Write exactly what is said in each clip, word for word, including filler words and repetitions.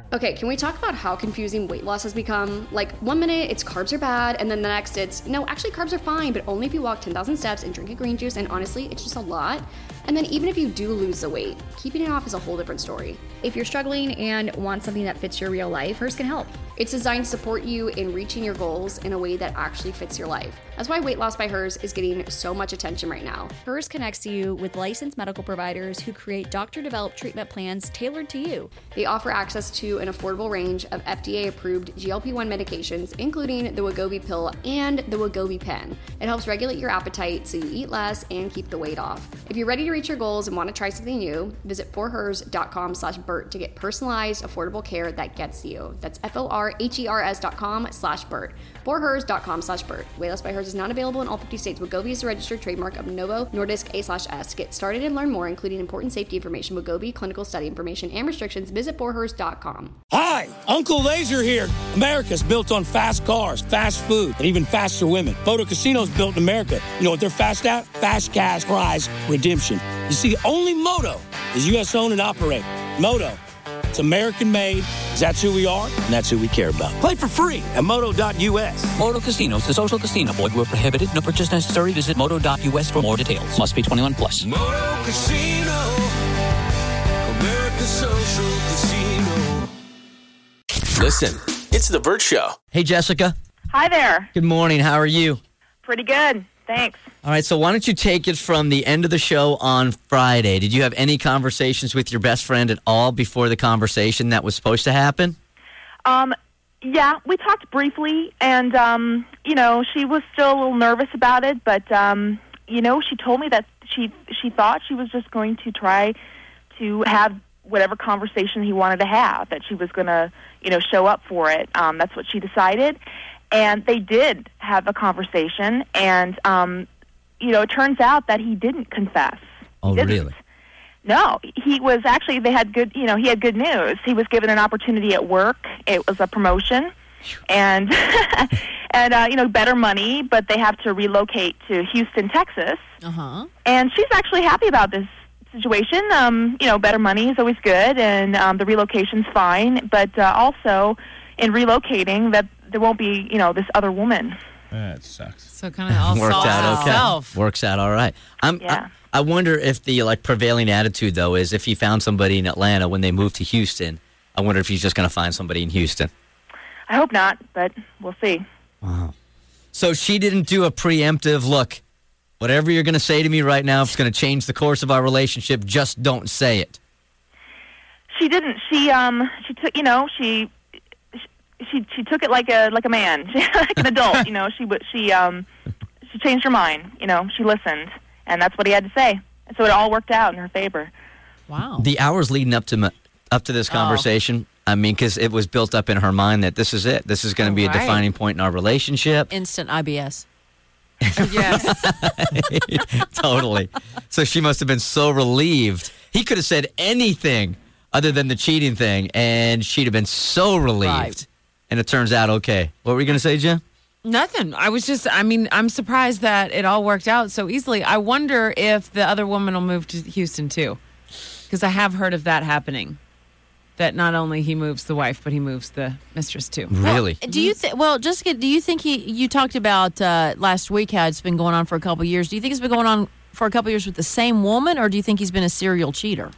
Okay, can we talk about how confusing weight loss has become? Like, one minute it's carbs are bad, and then the next it's, no, actually carbs are fine, but only if you walk ten thousand steps and drink a green juice, and honestly, it's just a lot. And then even if you do lose the weight, keeping it off is a whole different story. If you're struggling and want something that fits your real life, Hers can help. It's designed to support you in reaching your goals in a way that actually fits your life. That's why Weight Loss by Hers is getting so much attention right now. Hers connects you with licensed medical providers who create doctor-developed treatment plans tailored to you. They offer access to an affordable range of F D A-approved G L P one medications, including the Wegovy pill and the Wegovy pen. It helps regulate your appetite so you eat less and keep the weight off. If you're ready to reach your goals and want to try something new, visit forhers.com slash Bert to get personalized, affordable care that gets you. That's F-O-R-H-E-R-S dot com slash Bert. forhers.com slash Bert. Weight Loss by Hers is not available in all fifty states. Wegovy is a registered trademark of Novo Nordisk A slash S. To get started and learn more, including important safety information, Wegovy, clinical study information, and restrictions, visit forhers dot com. Hi, Uncle Laser here. America's built on fast cars, fast food, and even faster women. Photo Casino's built in America. You know what they're fast at? Fast cash prize redemption. You see, only Moto is U S owned and operated. Moto. It's American made, that's who we are, and that's who we care about. Play for free at moto dot U S. Moto Casinos, the social casino. Void where prohibited. No purchase necessary. Visit moto dot U S for more details. Must be twenty-one plus. Moto Casino, America's social casino. Listen, it's The Bert Show. Hey, Jessica. Hi there. Good morning. How are you? Pretty good. Thanks. All right, so why don't you take it from the end of the show on Friday? Did you have any conversations with your best friend at all before the conversation that was supposed to happen? Um, yeah, we talked briefly, and, um, you know, she was still a little nervous about it, but, um, you know, she told me that she she thought she was just going to try to have whatever conversation he wanted to have, that she was going to, you know, show up for it. Um, that's what she decided. And they did have a conversation, and, um, you know, it turns out that he didn't confess. Oh, didn't. really? No, he was actually, they had good, you know, he had good news. He was given an opportunity at work. It was a promotion, and, and uh, you know, better money, but they have to relocate to Houston, Texas. Uh-huh. And she's actually happy about this situation. Um, you know, better money is always good, and um, the relocation's fine, but uh, also in relocating, that there won't be, you know, this other woman. That sucks. So kind of all Worked solves out okay. itself. Works out all right. I'm, Yeah. I, I wonder if the like prevailing attitude, though, is if he found somebody in Atlanta when they moved to Houston, I wonder if he's just going to find somebody in Houston. I hope not, but we'll see. Wow. So she didn't do a preemptive look. Whatever you're going to say to me right now, if it's going to change the course of our relationship, just don't say it. She didn't. She um. She took. You know. She. She she took it like a like a man, like an adult. You know. She she um. She changed her mind. You know. She listened, and that's what he had to say. So it all worked out in her favor. Wow. The hours leading up to up to this conversation, oh. I mean, because it was built up in her mind that this is it. This is going to be a right. defining point in our relationship. Instant I B S. Yes. Totally. So she must have been so relieved. He could have said anything other than the cheating thing, and she'd have been so relieved. Right. And it turns out okay. What were you going to say, Jen? Nothing. I was just, I mean, I'm surprised that it all worked out so easily. I wonder if the other woman will move to Houston, too. Because I have heard of that happening. That not only he moves the wife, but he moves the mistress, too. Really? Well, do you think, well, Jessica, do you think he, you talked about uh, last week how it's been going on for a couple of years. Do you think it's been going on for a couple of years with the same woman, or do you think he's been a serial cheater?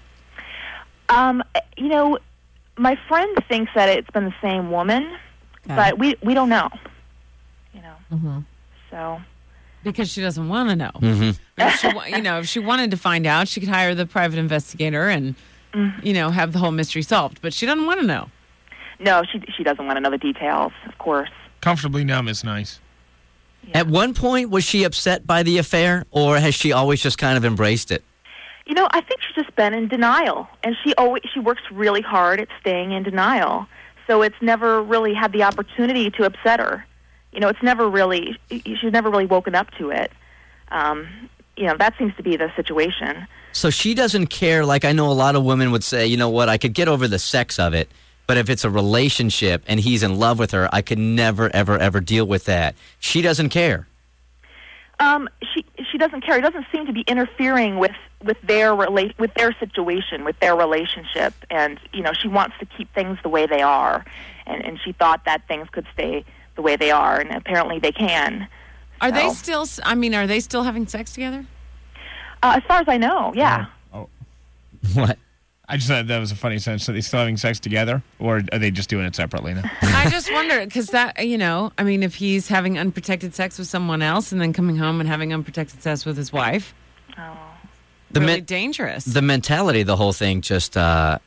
Um, you know, my friend thinks that it's been the same woman, Okay. but we we don't know. You know, Mm-hmm. so Because she doesn't want to know. Mm-hmm. If she, wa- you know, if she wanted to find out, she could hire the private investigator and, you know, have the whole mystery solved. But she doesn't want to know. no, she she doesn't want to know the details, of course. Comfortably numb is nice. At one point, was she upset by the affair, or has she always just kind of embraced it? You know, I think she's just been in denial, and she always she works really hard at staying in denial. So it's never really had the opportunity to upset her. You know, it's never really she's never really woken up to it. Um, you know, that seems to be the situation. So she doesn't care, like I know a lot of women would say, you know what, I could get over the sex of it, but if it's a relationship and he's in love with her, I could never, ever, ever deal with that. She doesn't care. Um, she she doesn't care. He doesn't seem to be interfering with with their rela- with their situation, with their relationship, and you know she wants to keep things the way they are, and and she thought that things could stay the way they are, and apparently they can. Are So, they still? I mean, are they still having sex together? Uh, as far as I know, yeah. Oh. What? I just thought that was a funny sentence. So they still having sex together, or are they just doing it separately now? I just wonder because that you know, I mean, if he's having unprotected sex with someone else and then coming home and having unprotected sex with his wife, Oh. The really men- dangerous. The mentality of the whole thing just uh,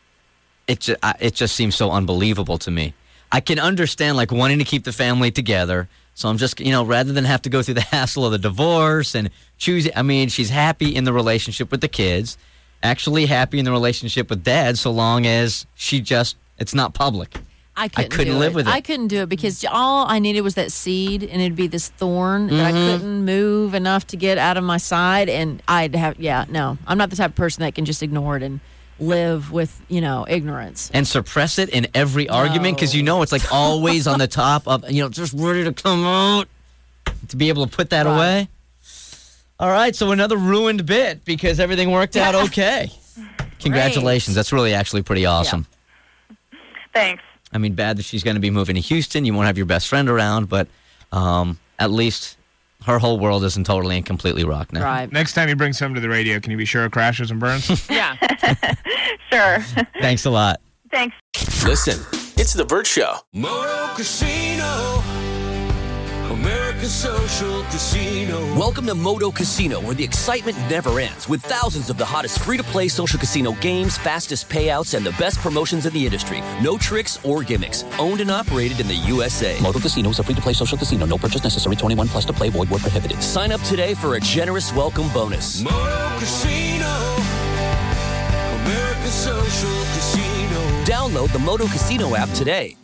it ju- I- it just seems so unbelievable to me. I can understand like wanting to keep the family together, so I'm just you know rather than have to go through the hassle of the divorce and choosing. I mean, she's happy in the relationship with the kids, actually happy in the relationship with dad, so long as she just it's not public. I couldn't, couldn't do live it. with it. I couldn't do it because all I needed was that seed, and it'd be this thorn that I Mhm. couldn't move enough to get out of my side. And I'd have, yeah, no, I'm not the type of person that can just ignore it and live with, you know, ignorance. And suppress it in every argument because you know it's like always on the top of you know just ready to come out to be able to put that Right. away. All right, so another ruined bit because everything worked out okay. Congratulations. That's really actually pretty awesome. Thanks. I mean, bad that she's going to be moving to Houston. You won't have your best friend around, but um, at least her whole world isn't totally and completely rocked now. Right. Next time you bring something to the radio, can you be sure it crashes and burns? yeah. Sure. Thanks a lot. Thanks. Listen, it's The Burt Show. Moto Casino, America's social casino. Welcome to Moto Casino, where the excitement never ends, with thousands of the hottest free-to-play social casino games, fastest payouts, and the best promotions in the industry. No tricks or gimmicks. Owned and operated in the U S A. Moto Casino is a free-to-play social casino. No purchase necessary. twenty-one plus to play. Void where prohibited. Sign up today for a generous welcome bonus. Moto Casino, America's social casino. Download the Moto Casino app today.